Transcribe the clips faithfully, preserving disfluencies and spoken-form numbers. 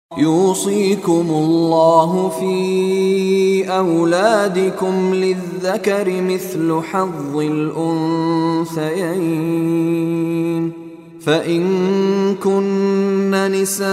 يوصيكم الله في أولادكم للذكر مثل حظ الأنثيين فإن كن نساء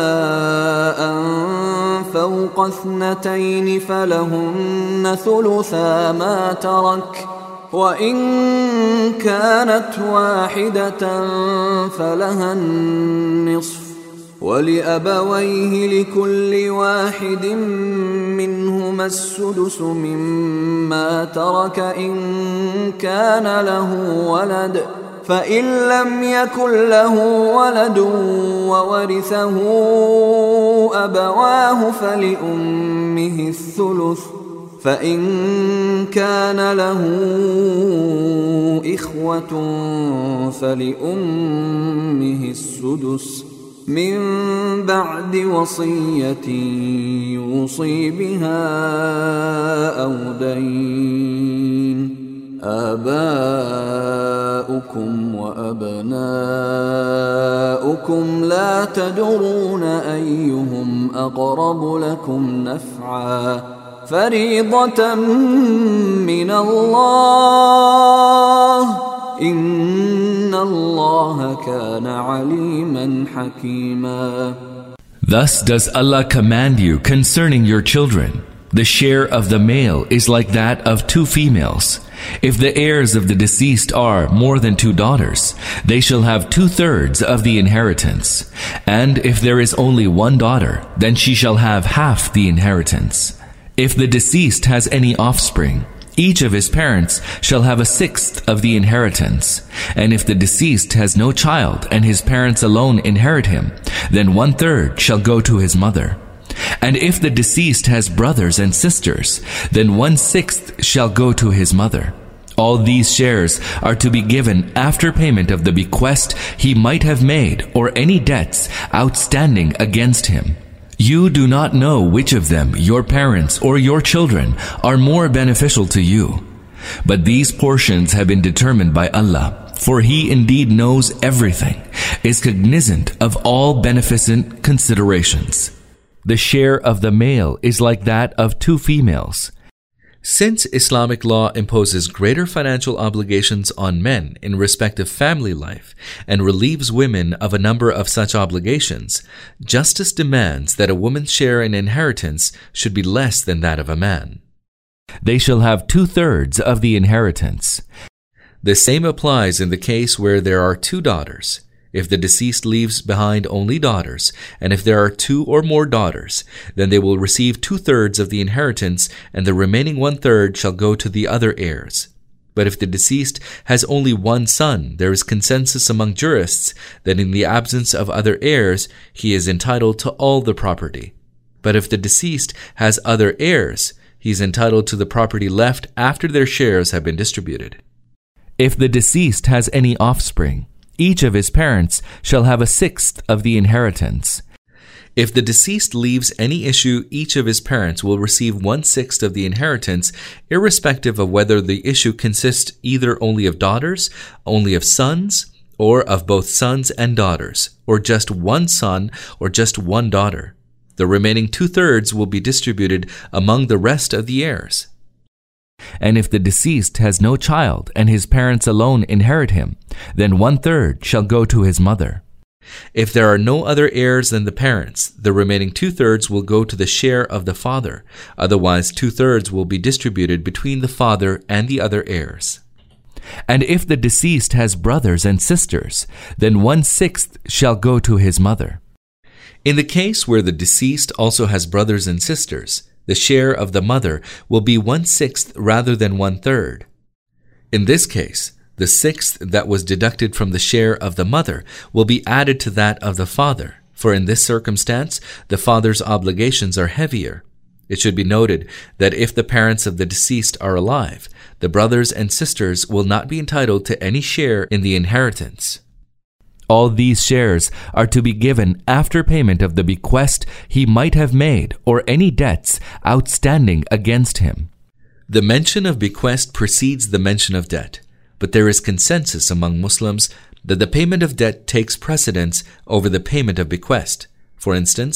فوق اثنتين فلهن ثلثا ما ترك وإن كانت واحدة فلها النصف ولأبويه لكل واحد منهما السدس مما ترك إن كان له ولد فإن لم يكن له ولد وورثه أبواه فلأمه الثلث فإن كان له إخوة فلأمه السدس من بعد وصية يوصي بها أو دين آباؤكم وأبناؤكم لا تدرون أيهم أقرب لكم نفعا فريضة من الله إن الله كان عليما حكيما. Thus does Allah command you concerning your children. The share of the male is like that of two females. If the heirs of the deceased are more than two daughters, they shall have two-thirds of the inheritance. And if there is only one daughter, then she shall have half the inheritance. If the deceased has any offspring, each of his parents shall have a sixth of the inheritance. And if the deceased has no child and his parents alone inherit him, then one-third shall go to his mother. And if the deceased has brothers and sisters, then one-sixth shall go to his mother. All these shares are to be given after payment of the bequest he might have made or any debts outstanding against him. You do not know which of them, your parents or your children, are more beneficial to you. But these portions have been determined by Allah, for He indeed knows everything, is cognizant of all beneficent considerations. The share of the male is like that of two females. Since Islamic law imposes greater financial obligations on men in respect of family life and relieves women of a number of such obligations, justice demands that a woman's share in inheritance should be less than that of a man. They shall have two-thirds of the inheritance. The same applies in the case where there are two daughters. If the deceased leaves behind only daughters, and if there are two or more daughters, then they will receive two-thirds of the inheritance, and the remaining one-third shall go to the other heirs. But if the deceased has only one son, there is consensus among jurists that in the absence of other heirs, he is entitled to all the property. But if the deceased has other heirs, he is entitled to the property left after their shares have been distributed. If the deceased has any offspring, each of his parents shall have a sixth of the inheritance. If the deceased leaves any issue, each of his parents will receive one-sixth of the inheritance, irrespective of whether the issue consists either only of daughters, only of sons, or of both sons and daughters, or just one son or just one daughter. The remaining two-thirds will be distributed among the rest of the heirs. And if the deceased has no child and his parents alone inherit him, then one-third shall go to his mother. If there are no other heirs than the parents, the remaining two-thirds will go to the share of the father. Otherwise, two-thirds will be distributed between the father and the other heirs. And if the deceased has brothers and sisters, then one-sixth shall go to his mother. In the case where the deceased also has brothers and sisters, the share of the mother will be one-sixth rather than one-third. In this case, the sixth that was deducted from the share of the mother will be added to that of the father, for in this circumstance, the father's obligations are heavier. It should be noted that if the parents of the deceased are alive, the brothers and sisters will not be entitled to any share in the inheritance. All these shares are to be given after payment of the bequest he might have made or any debts outstanding against him. The mention of bequest precedes the mention of debt, but there is consensus among Muslims that the payment of debt takes precedence over the payment of bequest. For instance,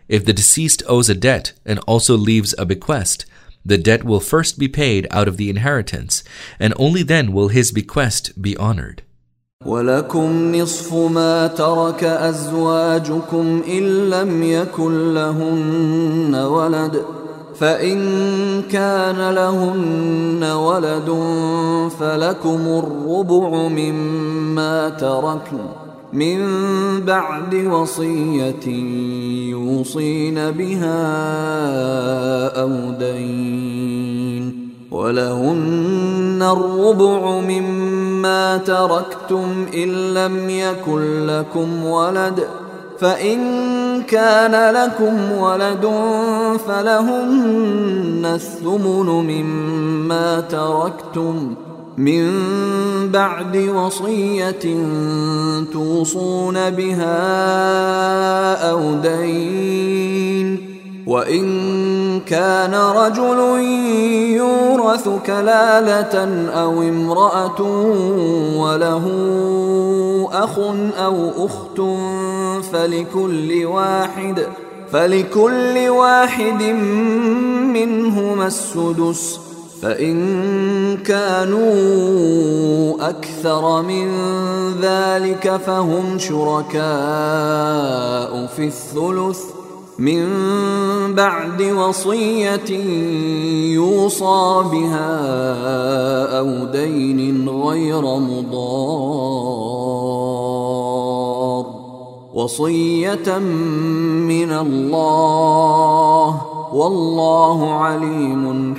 If the deceased owes a debt and also leaves a bequest, the debt will first be paid out of the inheritance, and only then will his bequest be honored. وَلَكُمْ نِصْفُ مَا تَرَكَ أَزْوَاجُكُمْ إِن لَّمْ يَكُن لَّهُنَّ وَلَدٌ فَإِن كَانَ لَهُنَّ وَلَدٌ فَلَكُمُ الرُّبُعُ مِمَّا تَرَكْنَ مِن بَعْدِ وَصِيَّةٍ يُوصِينَ بِهَا أَوْ دَيْنٍ وَلَهُنَّ الرُّبُعُ مِمَّا تَرَكْتُمْ إِن لَّمْ يَكُن لَّكُمْ وَلَدٌ فَإِن كَانَ لَكُمْ وَلَدٌ فَلَهُنَّ الثُّمُنُ مِمَّا تَرَكْتُمْ مِن بَعْدِ وَصِيَّةٍ تُوصُونَ بِهَا أَوْ دَيْنٍ وَإِن كَانَ رَجُلٌ يُورَثُ كَلَالَةً أَوْ امْرَأَةٌ وَلَهُ أَخٌ أَوْ أُخْتٌ فَلِكُلِّ واحد فَلِكُلِّ واحد مِّنْهُمَا السُّدُسُ فَإِن كَانُوا أَكْثَرَ مِن ذَلِكَ فَهُمْ شُرَكَاءُ فِي الثُّلُثِ من بعد وصية يوصى بها أو دين غير مضار وصية من الله والله عليم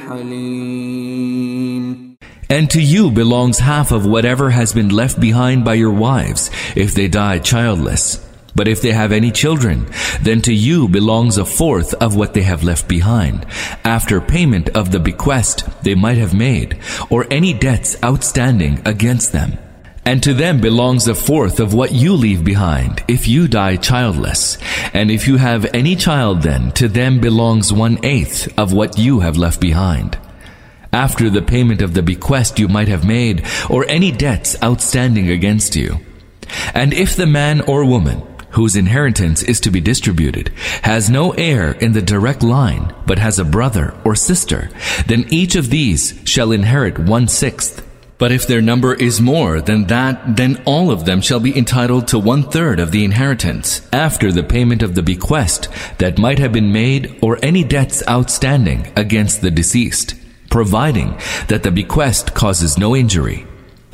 حليم. And to you belongs half of whatever has been left behind by your wives if they die childless. But if they have any children, then to you belongs a fourth of what they have left behind, after payment of the bequest they might have made, or any debts outstanding against them. And to them belongs a fourth of what you leave behind, if you die childless. And if you have any child, then to them belongs one-eighth of what you have left behind, after the payment of the bequest you might have made, or any debts outstanding against you. And if the man or woman whose inheritance is to be distributed has no heir in the direct line, but has a brother or sister, then each of these shall inherit one-sixth. But if their number is more than that, then all of them shall be entitled to one-third of the inheritance, after the payment of the bequest that might have been made, or any debts outstanding against the deceased, providing that the bequest causes no injury.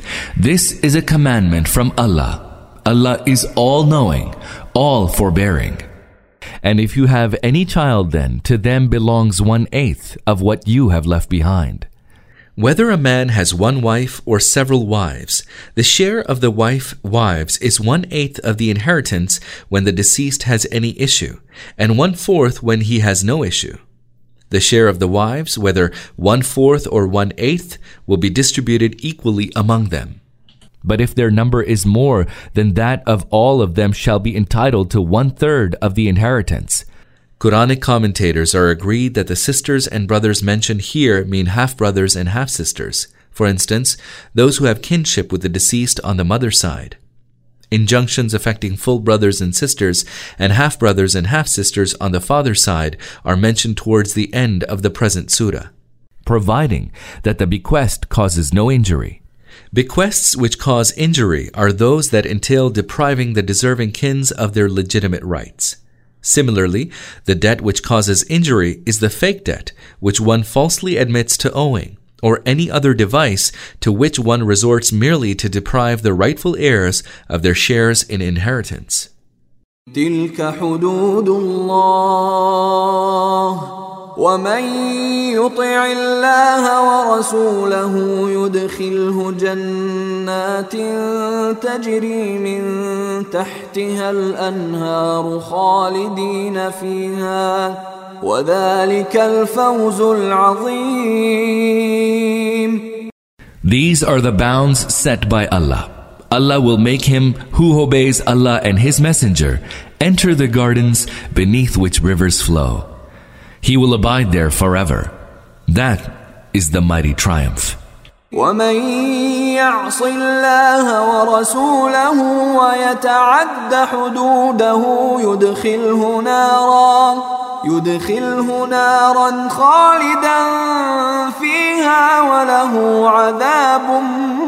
This is a commandment from Allah. Allah is all-knowing, all-forbearing. And if you have any child, then to them belongs one-eighth of what you have left behind. Whether a man has one wife or several wives, the share of the wife wives is one-eighth of the inheritance when the deceased has any issue, and one-fourth when he has no issue. The share of the wives, whether one-fourth or one-eighth, will be distributed equally among them. But if their number is more than that of all of them shall be entitled to one-third of the inheritance. Quranic commentators are agreed that the sisters and brothers mentioned here mean half-brothers and half-sisters. For instance, those who have kinship with the deceased on the mother's side. Injunctions affecting full brothers and sisters and half-brothers and half-sisters on the father's side are mentioned towards the end of the present surah, providing that the bequest causes no injury. Bequests which cause injury are those that entail depriving the deserving kins of their legitimate rights. Similarly, the debt which causes injury is the fake debt, which one falsely admits to owing, or any other device to which one resorts merely to deprive the rightful heirs of their shares in inheritance. تِلْكَ حُدُودُ اللَّهِ وَمَن يُطِعِ اللَّهَ وَرَسُولَهُ يُدْخِلْهُ جَنَّاتٍ تَجْرِي مِن تَحْتِهَا الْأَنْهَارُ خَالِدِينَ فِيهَا وَذَلِكَ الْفَوْزُ الْعَظِيمُ. These are the bounds set by Allah. Allah will make him who obeys Allah and His Messenger enter the gardens beneath which rivers flow. He will abide there forever. That is the mighty triumph. ومن يعص الله ورسوله ويتعد حدوده يدخله نارا يدخله نارا خالدا فيها وله عذاب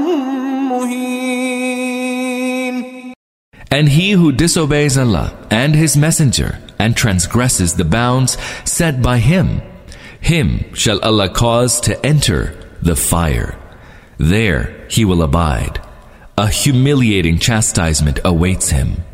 مهين. And he who disobeys Allah and His Messenger and transgresses the bounds set by Him, him shall Allah cause to enter the fire. There he will abide. A humiliating chastisement awaits him.